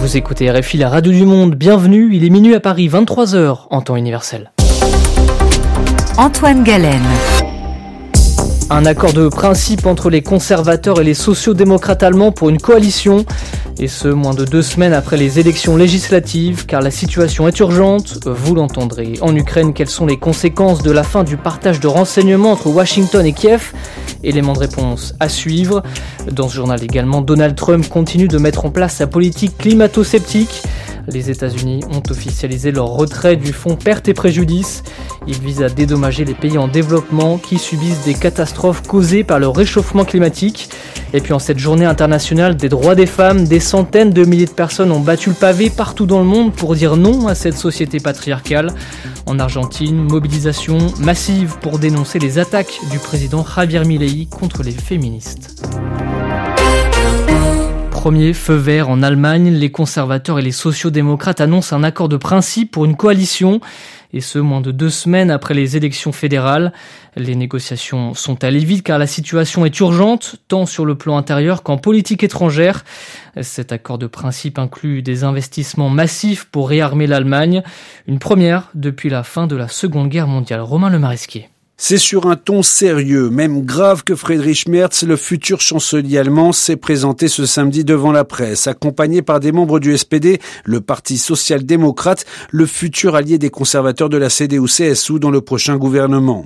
Vous écoutez RFI, la radio du monde, bienvenue, il est minuit à Paris, 23h en temps universel. Antoine Galen. Un accord de principe entre les conservateurs et les sociaux-démocrates allemands pour une coalition, et ce, moins de 2 semaines après les élections législatives, car la situation est urgente, vous l'entendrez. En Ukraine, quelles sont les conséquences de la fin du partage de renseignements entre Washington et Kiev ? Élément de réponse à suivre. Dans ce journal également, Donald Trump continue de mettre en place sa politique climato-sceptique. Les États-Unis ont officialisé leur retrait du fonds pertes et préjudices. Il vise à dédommager les pays en développement qui subissent des catastrophes causées par le réchauffement climatique. Et puis en cette journée internationale des droits des femmes, des centaines de milliers de personnes ont battu le pavé partout dans le monde pour dire non à cette société patriarcale. En Argentine, mobilisation massive pour dénoncer les attaques du président Javier Milei contre les féministes. Premier feu vert en Allemagne, les conservateurs et les sociaux-démocrates annoncent un accord de principe pour une coalition, et ce, moins de 2 semaines après les élections fédérales. Les négociations sont allées vite car la situation est urgente, tant sur le plan intérieur qu'en politique étrangère. Cet accord de principe inclut des investissements massifs pour réarmer l'Allemagne, une première depuis la fin de la Seconde Guerre mondiale. Romain Lemaresquier. C'est sur un ton sérieux, même grave, que Friedrich Merz, le futur chancelier allemand, s'est présenté ce samedi devant la presse, accompagné par des membres du SPD, le parti social-démocrate, le futur allié des conservateurs de la CDU-CSU dans le prochain gouvernement.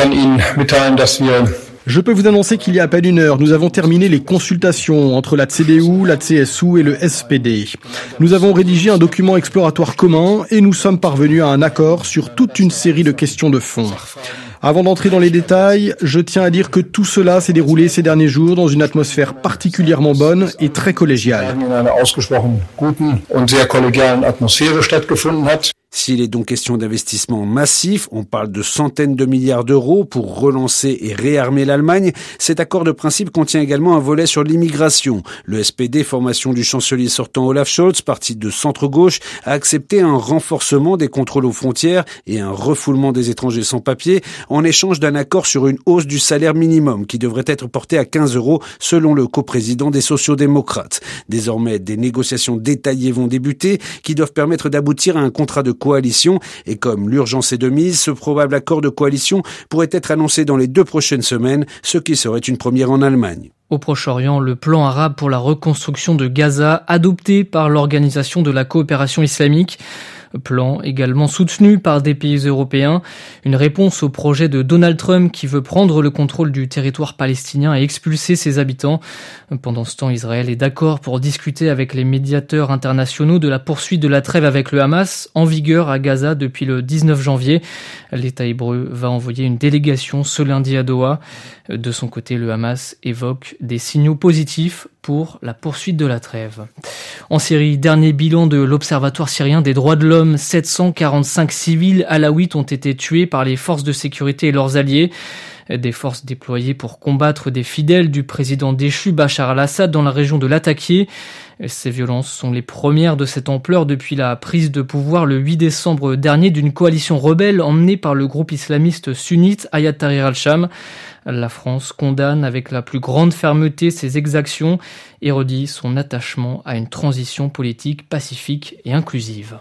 Je peux vous annoncer qu'il y a à peine 1 heure, nous avons terminé les consultations entre la CDU, la CSU et le SPD. Nous avons rédigé un document exploratoire commun et nous sommes parvenus à un accord sur toute une série de questions de fond. Avant d'entrer dans les détails, je tiens à dire que tout cela s'est déroulé ces derniers jours dans une atmosphère particulièrement bonne et très collégiale. S'il est donc question d'investissements massifs, on parle de centaines de milliards d'euros pour relancer et réarmer l'Allemagne. Cet accord de principe contient également un volet sur l'immigration. Le SPD, formation du chancelier sortant Olaf Scholz, parti de centre-gauche, a accepté un renforcement des contrôles aux frontières et un refoulement des étrangers sans papier en échange d'un accord sur une hausse du salaire minimum qui devrait être porté à 15 € selon le coprésident des sociaux-démocrates. Désormais, des négociations détaillées vont débuter qui doivent permettre d'aboutir à un contrat de coalition, et comme l'urgence est de mise, ce probable accord de coalition pourrait être annoncé dans les 2 prochaines semaines, ce qui serait une première en Allemagne. Au Proche-Orient, le plan arabe pour la reconstruction de Gaza, adopté par l'Organisation de la coopération islamique, plan également soutenu par des pays européens, une réponse au projet de Donald Trump qui veut prendre le contrôle du territoire palestinien et expulser ses habitants. Pendant ce temps, Israël est d'accord pour discuter avec les médiateurs internationaux de la poursuite de la trêve avec le Hamas, en vigueur à Gaza depuis le 19 janvier. L'État hébreu va envoyer une délégation ce lundi à Doha. De son côté, le Hamas évoque des signaux positifs pour la poursuite de la trêve. En Syrie, dernier bilan de l'Observatoire syrien des droits de l'homme, 745 civils alaouites ont été tués par les forces de sécurité et leurs alliés. Des forces déployées pour combattre des fidèles du président déchu Bachar al-Assad dans la région de Latakia. Ces violences sont les premières de cette ampleur depuis la prise de pouvoir le 8 décembre dernier d'une coalition rebelle emmenée par le groupe islamiste sunnite Hayat Tahrir al-Sham. La France condamne avec la plus grande fermeté ces exactions et redit son attachement à une transition politique pacifique et inclusive.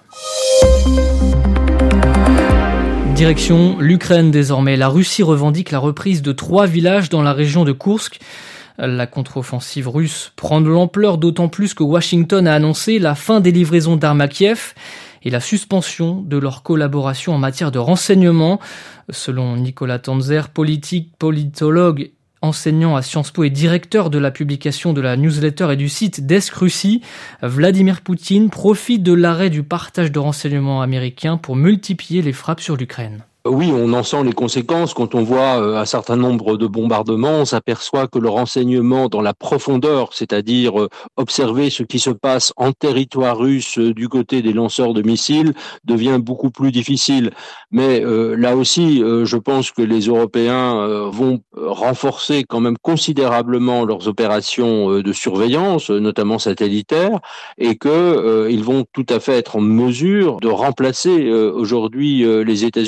Direction l'Ukraine désormais. La Russie revendique la reprise de 3 villages dans la région de Koursk. La contre-offensive russe prend de l'ampleur d'autant plus que Washington a annoncé la fin des livraisons d'armes à Kiev et la suspension de leur collaboration en matière de renseignement. Selon Nicolas Tanzer, politologue, enseignant à Sciences Po et directeur de la publication de la newsletter et du site Desk Russie, Vladimir Poutine profite de l'arrêt du partage de renseignements américains pour multiplier les frappes sur l'Ukraine. Oui, on en sent les conséquences. Quand on voit un certain nombre de bombardements, on s'aperçoit que le renseignement dans la profondeur, c'est-à-dire observer ce qui se passe en territoire russe du côté des lanceurs de missiles, devient beaucoup plus difficile. Mais là aussi, je pense que les Européens vont renforcer quand même considérablement leurs opérations de surveillance, notamment satellitaires, et que ils vont tout à fait être en mesure de remplacer aujourd'hui les États-Unis.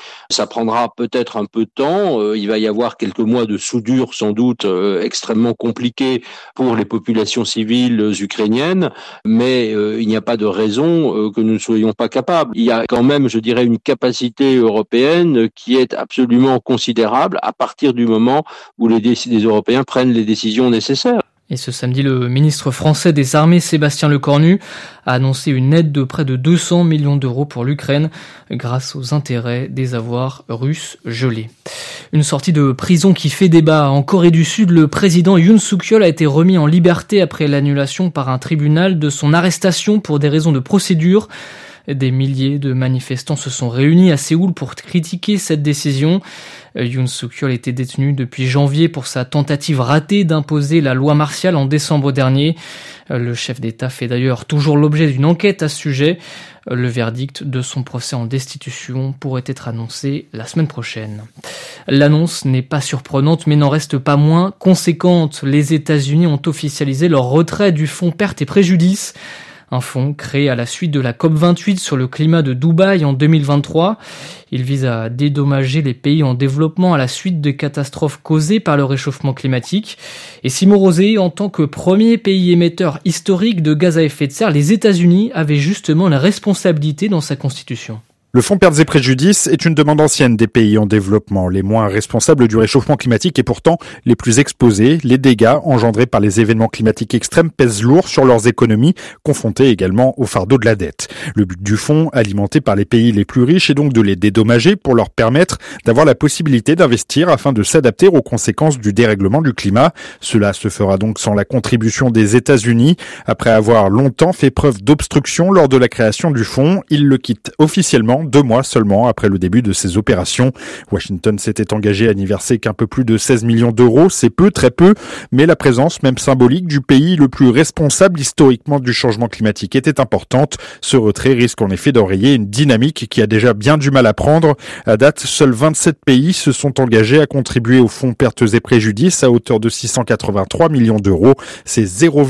Ça prendra peut-être un peu de temps. Il va y avoir quelques mois de soudure sans doute extrêmement compliqués pour les populations civiles ukrainiennes, mais il n'y a pas de raison que nous ne soyons pas capables. Il y a quand même, je dirais, une capacité européenne qui est absolument considérable à partir du moment où les Européens prennent les décisions nécessaires. Et ce samedi, le ministre français des Armées, Sébastien Lecornu, a annoncé une aide de près de 200 millions d'euros pour l'Ukraine grâce aux intérêts des avoirs russes gelés. Une sortie de prison qui fait débat. En Corée du Sud, le président Yoon Suk-yeol a été remis en liberté après l'annulation par un tribunal de son arrestation pour des raisons de procédure. Des milliers de manifestants se sont réunis à Séoul pour critiquer cette décision. Yoon Suk-yeol était détenu depuis janvier pour sa tentative ratée d'imposer la loi martiale en décembre dernier. Le chef d'État fait d'ailleurs toujours l'objet d'une enquête à ce sujet. Le verdict de son procès en destitution pourrait être annoncé la semaine prochaine. L'annonce n'est pas surprenante mais n'en reste pas moins conséquente. Les États-Unis ont officialisé leur retrait du fonds pertes et préjudices. Un fonds créé à la suite de la COP28 sur le climat de Dubaï en 2023. Il vise à dédommager les pays en développement à la suite de catastrophes causées par le réchauffement climatique. Et Simon Rosé, en tant que premier pays émetteur historique de gaz à effet de serre, les États-Unis avaient justement la responsabilité dans sa constitution. Le fonds pertes et préjudices est une demande ancienne des pays en développement, les moins responsables du réchauffement climatique et pourtant les plus exposés. Les dégâts engendrés par les événements climatiques extrêmes pèsent lourd sur leurs économies, confrontées également au fardeau de la dette. Le but du fonds, alimenté par les pays les plus riches, est donc de les dédommager pour leur permettre d'avoir la possibilité d'investir afin de s'adapter aux conséquences du dérèglement du climat. Cela se fera donc sans la contribution des États-Unis. Après avoir longtemps fait preuve d'obstruction lors de la création du fonds, ils le quittent officiellement 2 mois seulement après le début de ces opérations. Washington s'était engagé à n'y verser qu'un peu plus de 16 millions d'euros. C'est peu, très peu, mais la présence même symbolique du pays le plus responsable historiquement du changement climatique était importante. Ce retrait risque en effet d'enrayer une dynamique qui a déjà bien du mal à prendre. À date, seuls 27 pays se sont engagés à contribuer au fonds pertes et préjudices à hauteur de 683 millions d'euros. C'est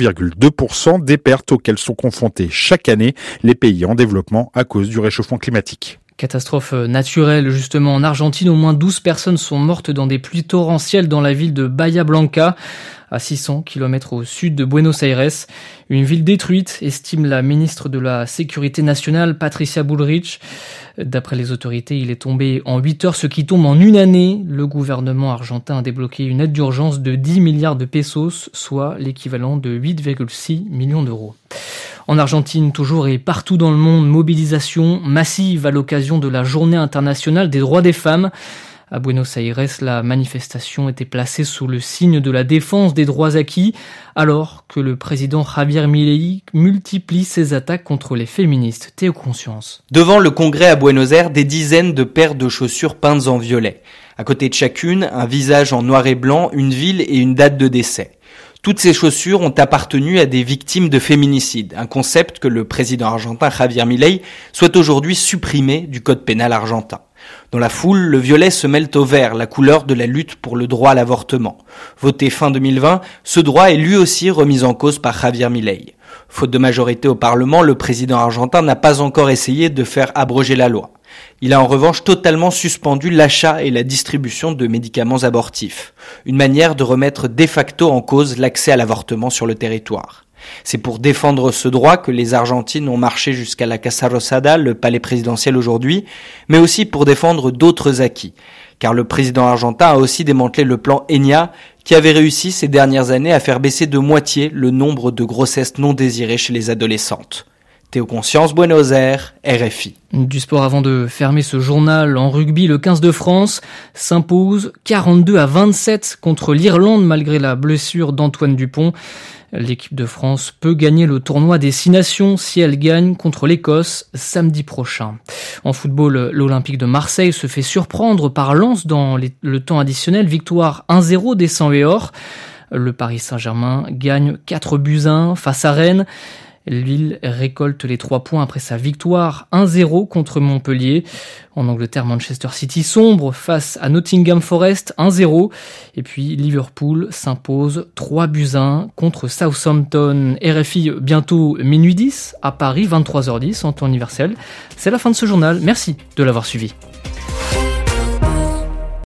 0,2% des pertes auxquelles sont confrontés chaque année les pays en développement à cause du réchauffement climatique. Catastrophe naturelle, justement. En Argentine, au moins 12 personnes sont mortes dans des pluies torrentielles dans la ville de Bahia Blanca, à 600 km au sud de Buenos Aires. Une ville détruite, estime la ministre de la Sécurité nationale, Patricia Bullrich. D'après les autorités, il est tombé en 8 heures, ce qui tombe en une année. Le gouvernement argentin a débloqué une aide d'urgence de 10 milliards de pesos, soit l'équivalent de 8,6 millions d'euros. En Argentine, toujours et partout dans le monde, mobilisation massive à l'occasion de la Journée internationale des droits des femmes. À Buenos Aires, la manifestation était placée sous le signe de la défense des droits acquis, alors que le président Javier Milei multiplie ses attaques contre les féministes. Théo Conscience. Devant le Congrès à Buenos Aires, des dizaines de paires de chaussures peintes en violet. À côté de chacune, un visage en noir et blanc, une ville et une date de décès. Toutes ces chaussures ont appartenu à des victimes de féminicide, un concept que le président argentin Javier Milei souhaite aujourd'hui supprimer du code pénal argentin. Dans la foule, le violet se mêle au vert, la couleur de la lutte pour le droit à l'avortement. Voté fin 2020, ce droit est lui aussi remis en cause par Javier Milei. Faute de majorité au Parlement, le président argentin n'a pas encore essayé de faire abroger la loi. Il a en revanche totalement suspendu l'achat et la distribution de médicaments abortifs, une manière de remettre de facto en cause l'accès à l'avortement sur le territoire. C'est pour défendre ce droit que les Argentines ont marché jusqu'à la Casa Rosada, le palais présidentiel aujourd'hui, mais aussi pour défendre d'autres acquis. Car le président argentin a aussi démantelé le plan ENIA, qui avait réussi ces dernières années à faire baisser de moitié le nombre de grossesses non désirées chez les adolescentes. Théo Conscience, Buenos Aires, RFI. Du sport avant de fermer ce journal. En rugby, le 15 de France s'impose 42-27 contre l'Irlande malgré la blessure d'Antoine Dupont. L'équipe de France peut gagner le tournoi des 6 nations si elle gagne contre l'Écosse samedi prochain. En football, l'Olympique de Marseille se fait surprendre par Lens dans le temps additionnel. Victoire 1-0 des 100 et or. Le Paris Saint-Germain gagne 4-1 face à Rennes. Lille récolte les 3 points après sa victoire 1-0 contre Montpellier. En Angleterre, Manchester City sombre face à Nottingham Forest 1-0. Et puis Liverpool s'impose 3-1 contre Southampton. RFI bientôt minuit 10 à Paris, 23h10 en temps universel. C'est la fin de ce journal. Merci de l'avoir suivi.